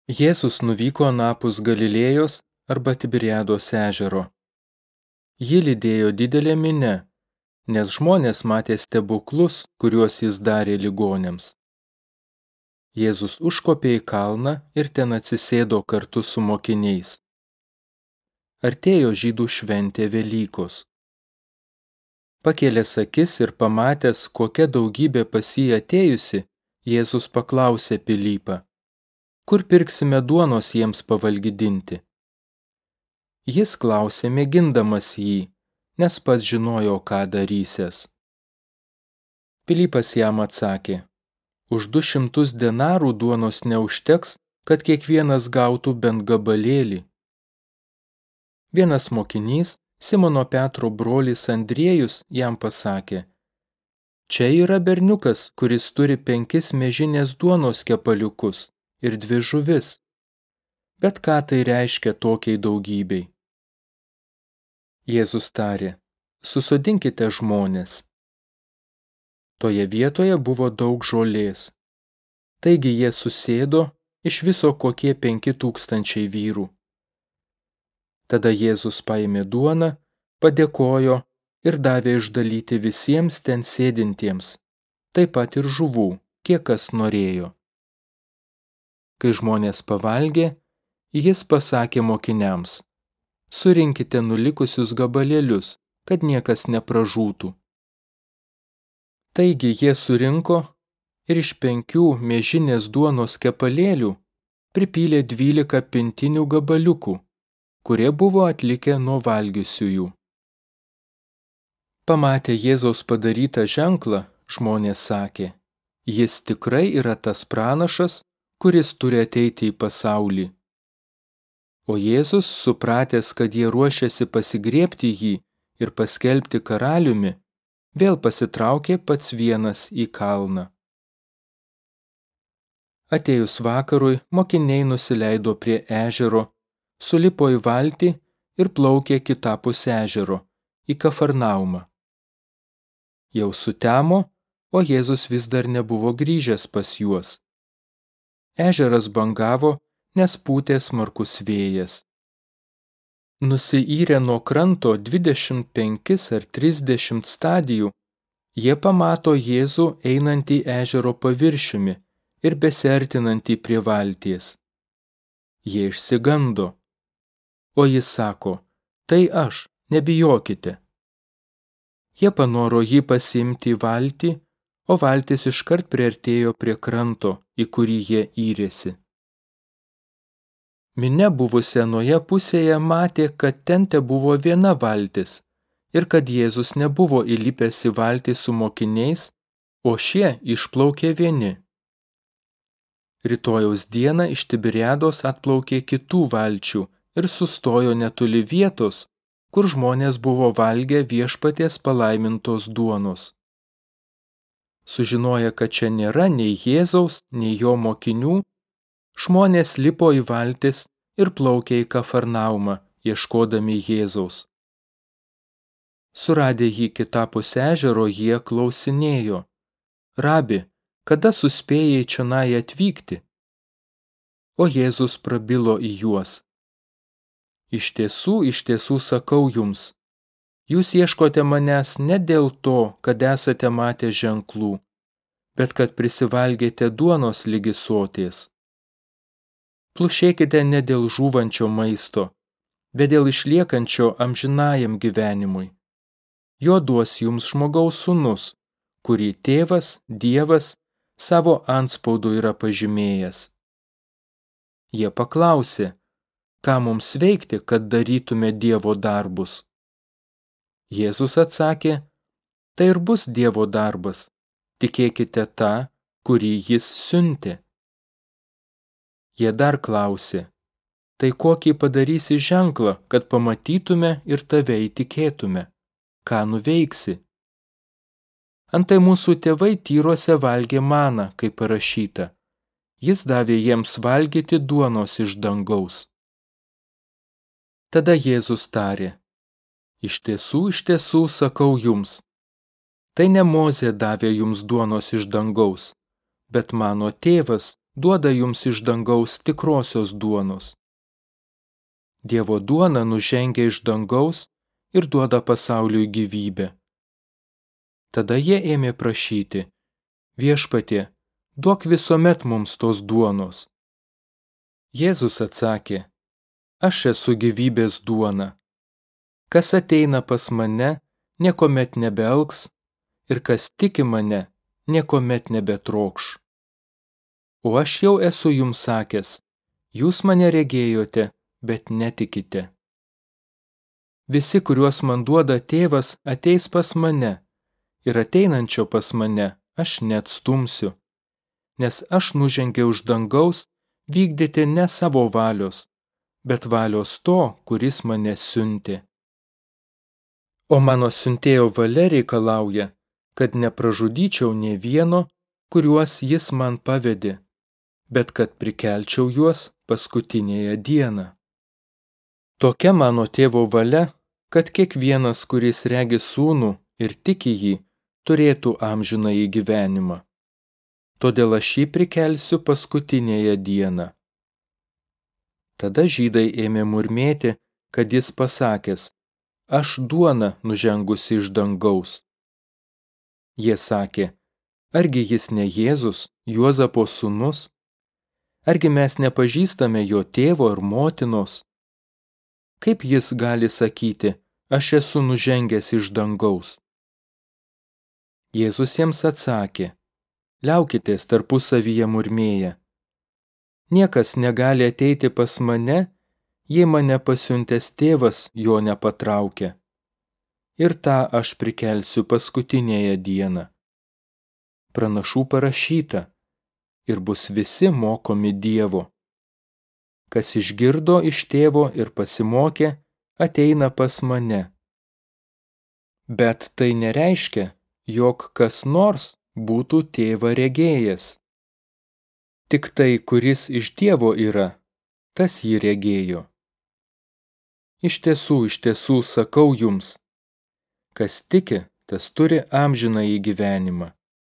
Jėzus nuvyko anapus Galilėjos arba Tiberiados ežero. Jį lydėjo didelė minia, nes žmonės matė stebuklus, kuriuos jis darė ligoniams. Jėzus užkopė į kalną ir ten atsisėdo kartu su mokiniais. Artėjo žydų šventė Velykos. Pakėlęs akis ir pamatęs, kokia daugybė pas jį atėjusi, Jėzus paklausė Pilypą: kur pirksime duonos jiems pavalgydinti? Jis klausė mėgindamas jį, nes pats žinojo, ką darysiąs. Pilypas jam atsakė: už 200 denarų duonos neužteks, kad kiekvienas gautų bent gabalėlį. Vienas mokinys, Simono Petro brolis Andriejus, jam pasakė: čia yra berniukas, kuris turi 5 miežinės duonos kepaliukus ir 2 žuvis. Bet ką tai reiškia tokiai daugybei? Jėzus tarė: susodinkite žmones. Toje vietoje buvo daug žolės. Taigi jie susėdo, iš viso kokie 5000 vyrų. Tada Jėzus paėmė duoną, padėkojo ir davė išdalyti visiems ten sėdintiems, taip pat ir žuvų, kiek kas norėjo. Kai žmonės pavalgė, jis pasakė mokiniams: surinkite nulikusius gabalėlius, kad niekas nepražūtų. Taigi jie surinko ir iš 5 miežinės duonos kepalėlių pripylė 12 pintinių gabaliukų, kurie buvo atlikę nuo valgiusiųjų. Pamatę Jėzaus padarytą ženklą, žmonės sakė: jis tikrai yra tas pranašas, kuris turi ateiti į pasaulį. O Jėzus, supratęs, kad jie ruošiasi pasigriebti jį ir paskelbti karaliumi, vėl pasitraukė pats vienas į kalną. Atėjus vakarui, mokiniai nusileido prie ežero, sulipo į valtį ir plaukė kitapus ežero, į Kafarnaumą. Jau sutemo, o Jėzus vis dar nebuvo grįžęs pas juos. Ežeras bangavo, nes pūtė smarkus vėjas. Nusiyrę nuo kranto 25 ar 30 stadijų, jie pamato Jėzų einantį ežero paviršiumi ir besiartinantį prie valties. Jie išsigando. O jis sako: tai aš, nebijokite. Jie panoro jį pasiimti į valtį, o valtis iškart priartėjo prie kranto, į kurį jie yrėsi. Minia buvusi anoje pusėje matė, kad ten tebuvo viena valtis ir kad Jėzus nebuvo įlipęs į valtį su mokiniais, o šie išplaukė vieni. Rytojaus dieną iš Tiberiados atplaukė kitų valčių ir sustojo netoli vietos, kur žmonės buvo valgę viešpaties palaimintos duonos. Sužinoję, kad čia nėra nei Jėzaus, nei jo mokinių, žmonės lipo į valtis ir plaukė į Kafarnaumą, ieškodami Jėzaus. Suradę jį kitapus ežero, jie klausinėjo: rabi, kada suspėjai čionai atvykti? O Jėzus prabilo į juos: iš tiesų sakau jums, jūs ieškote manęs ne dėl to, kad esate matę ženklų, bet kad prisivalgėte duonos ligi soties. Plušėkite ne dėl žūvančio maisto, bet dėl išliekančio amžinajam gyvenimui. Jo duos jums žmogaus sūnus, kurį tėvas, Dievas, savo antspaudu yra pažymėjęs. Jie paklausė: ką mums veikti, kad darytume Dievo darbus? Jėzus atsakė: tai ir bus Dievo darbas, tikėkite tą, kurį jis siuntė. Jie dar klausė: tai kokį padarysi ženklą, kad pamatytume ir tave įtikėtume? Ką nuveiksi? Antai mūsų tėvai tyruose valgė maną, kaip parašyta: jis davė jiems valgyti duonos iš dangaus. Tada Jėzus tarė: iš tiesų sakau jums, tai ne Mozė davė jums duonos iš dangaus, bet mano tėvas, duoda jums iš dangaus tikrosios duonos. Dievo duona nužengia iš dangaus ir duoda pasauliui gyvybę. Tada jie ėmė prašyti: Viešpatie, duok visuomet mums tos duonos. Jėzus atsakė: Aš esu gyvybės duona. Kas ateina pas mane, niekuomet nebealks, ir kas tiki mane, niekuomet nebetrokš. O aš jau esu jums sakęs: jūs mane regėjote, bet netikite. Visi, kuriuos man duoda tėvas, ateis pas mane, ir ateinančio pas mane aš neatstumsiu, nes aš nužengiau iš dangaus vykdyti ne savo valios, bet valios to, kuris mane siuntė. O mano siuntėjo valia reikalauja, kad nepražudyčiau nė vieno, kuriuos jis man pavedė, bet kad prikelčiau juos paskutinėje dieną. Tokia mano tėvo valia, kad kiekvienas, kuris regi sūnų ir tiki jį, turėtų amžinąjį gyvenimą. Todėl aš jį prikelsiu paskutinėje dieną. Tada žydai ėmė murmėti, kad jis pasakęs: Aš duona nužengusi iš dangaus. Jie sakė: Argi jis ne Jėzus, Juozapo sūnus? Argi mes nepažįstame jo tėvo ir motinos? Kaip jis gali sakyti: Aš esu nužengęs iš dangaus? Jėzus jiems atsakė: Liaukitės tarpusavyje murmėję. Niekas negali ateiti pas mane, jei mane pasiuntęs tėvas jo nepatraukia. Ir tą aš prikelsiu paskutinėje dieną. Pranašų parašyta: ir bus visi mokomi Dievo. Kas išgirdo iš tėvo ir pasimokė, ateina pas mane. Bet tai nereiškia, jog kas nors būtų tėvą regėjęs. Tik tai, kuris iš Dievo yra, tas jį regėjo. Iš tiesų sakau jums, kas tiki, tas turi amžinąjį gyvenimą.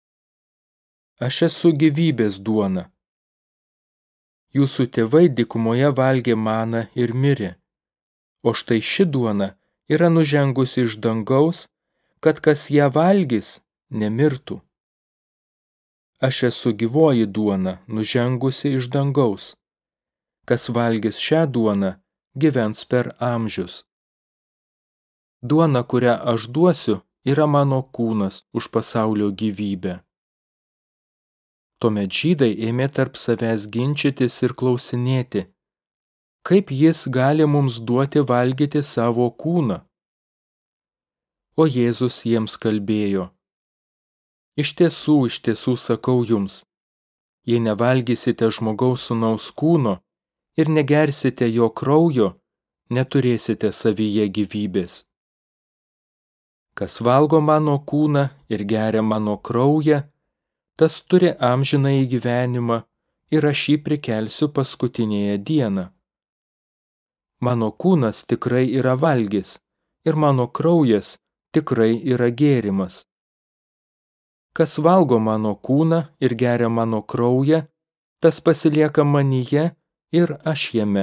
Aš esu gyvybės duona. Jūsų tėvai dykumoje valgė maną ir mirė, o štai ši duona yra nužengusi iš dangaus, kad kas ją valgys, nemirtų. Aš esu gyvoji duona, nužengusi iš dangaus. Kas valgys šią duoną, gyvens per amžius. Duona, kurią aš duosiu, yra mano kūnas už pasaulio gyvybę. Tuomet žydai ėmė tarp savęs ginčytis ir klausinėti, kaip jis gali mums duoti valgyti savo kūną. O Jėzus jiems kalbėjo: Iš tiesų sakau jums, jei nevalgysite žmogaus sūnaus kūno ir negersite jo kraujo, neturėsite savyje gyvybės. Kas valgo mano kūną ir geria mano kraują, tas turi amžinąjį gyvenimą ir aš jį prikelsiu paskutinėje dieną. Mano kūnas tikrai yra valgis ir mano kraujas tikrai yra gėrimas. Kas valgo mano kūną ir geria mano kraują, tas pasilieka manyje ir aš jame.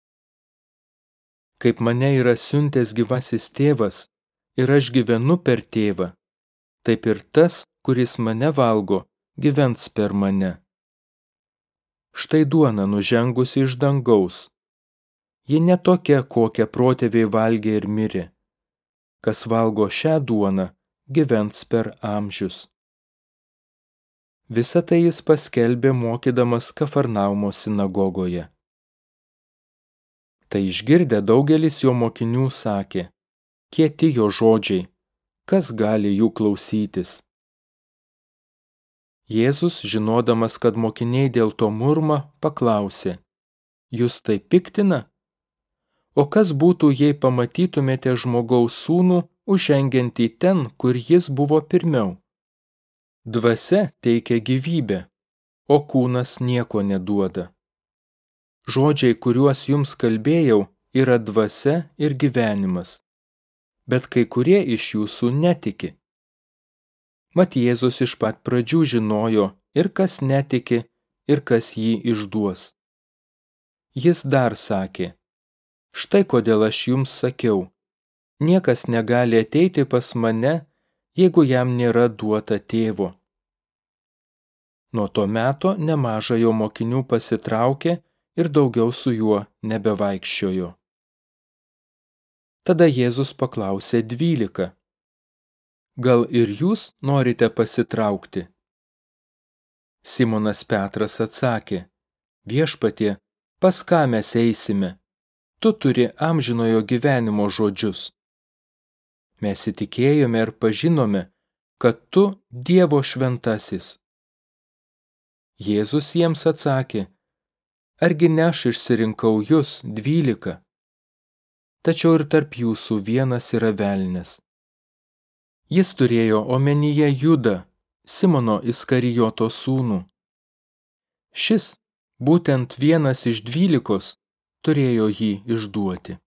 Kaip mane yra siuntęs gyvasis tėvas ir aš gyvenu per tėvą, taip ir tas, kuris mane valgo, gyvens per mane. Štai duona nužengusi iš dangaus. Ji ne tokia, kokią protėviai valgė ir mirė. Kas valgo šią duoną, gyvens per amžius. Visą tai jis paskelbė mokydamas Kafarnaumo sinagogoje. Tai išgirdę daugelis jo mokinių sakė: Kieti jo žodžiai, kas gali jų klausytis? Jėzus, žinodamas, kad mokiniai dėl to murma, paklausė: Jūs tai piktina? O kas būtų, jei pamatytumėte žmogaus sūnų užžengiantį ten, kur jis buvo pirmiau? Dvasia teikia gyvybę, o kūnas nieko neduoda. Žodžiai, kuriuos jums kalbėjau, yra dvasia ir gyvenimas, bet kai kurie iš jūsų netiki. Mat Jėzus iš pat pradžių žinojo ir kas netiki, ir kas jį išduos. Jis dar sakė: štai kodėl aš jums sakiau, niekas negali ateiti pas mane, jeigu jam nėra duota tėvo. Nuo to meto nemaža jo mokinių pasitraukė ir daugiau su juo nebevaikščiojo. Tada Jėzus paklausė 12: gal ir jūs norite pasitraukti? Simonas Petras atsakė: viešpatie, pas ką mes eisime? Tu turi amžinojo gyvenimo žodžius. Mes įtikėjome ir pažinome, kad tu Dievo šventasis. Jėzus jiems atsakė: argi ne aš išsirinkau jus 12? Tačiau ir tarp jūsų vienas yra velnias. Jis turėjo omenyje Judą, Simono Iskarijoto sūnų. Šis, būtent vienas iš 12, turėjo jį išduoti.